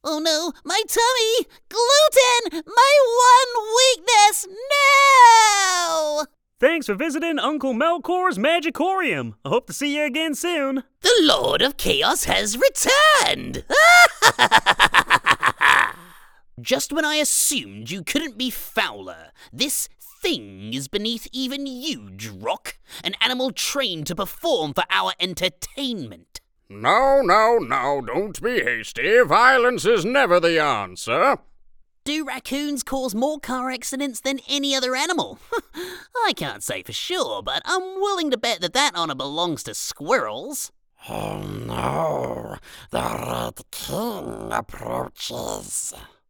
Oh no, my tummy! Gluten! My one weakness! No! Thanks for visiting Uncle Melkor's Magicorium. I hope to see you again soon. The Lord of Chaos has returned! Just when I assumed you couldn't be fouler, this thing is beneath even you, Drock, an animal trained to perform for our entertainment. No, don't be hasty. Violence is never the answer. Do raccoons cause more car accidents than any other animal? I can't say for sure, but I'm willing to bet that honor belongs to squirrels. Oh no, the Red King approaches.